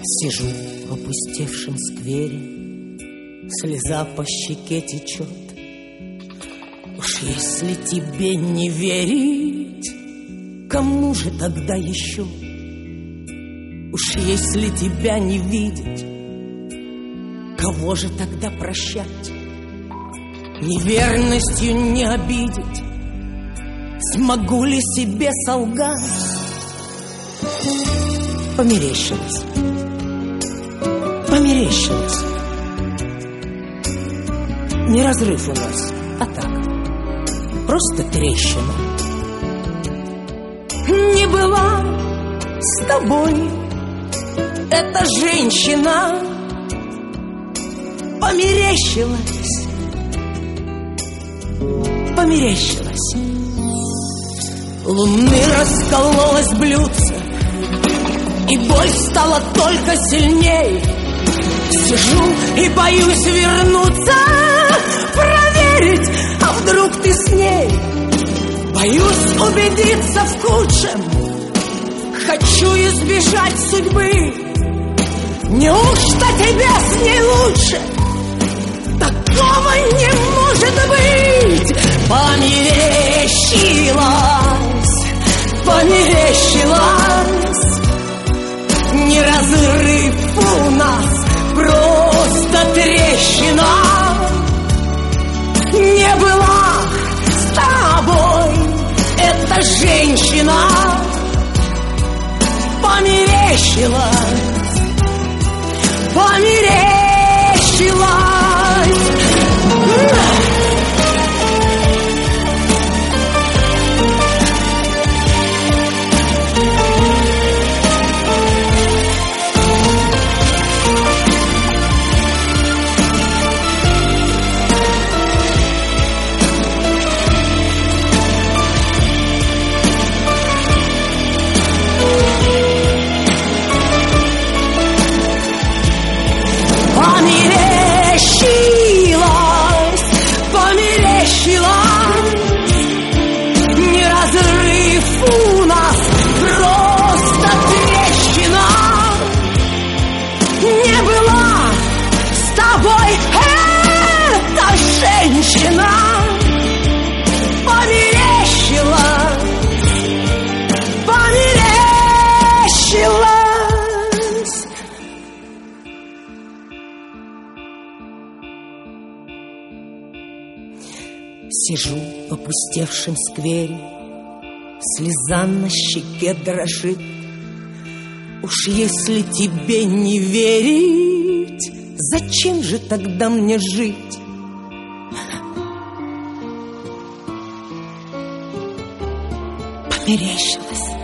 Сижу в опустевшем сквере, слеза по щеке течет. Уж если тебе не верить, кому же тогда еще? Уж если тебя не видеть, кого же тогда прощать? Неверностью не обидеть, смогу ли себе солгать? Померещилось, померещилось. Не разрыв у нас, а так, просто трещина. Не была с тобой эта женщина, померещилась, померещилась. Луны раскололось блюдце, и боль стала только сильней. Сижу и боюсь вернуться, проверить, а вдруг ты с ней. Боюсь убедиться в худшем, хочу избежать судьбы. Неужто тебе с ней лучше? Такого не может быть. Померещилась, померещилась. Не разрыв у нас, просто трещина. Не была с тобой эта женщина, померещилась, померещилась. Сижу в опустевшем сквере, слеза на щеке дрожит. Уж если тебе не верить, зачем же тогда мне жить? Померещилась.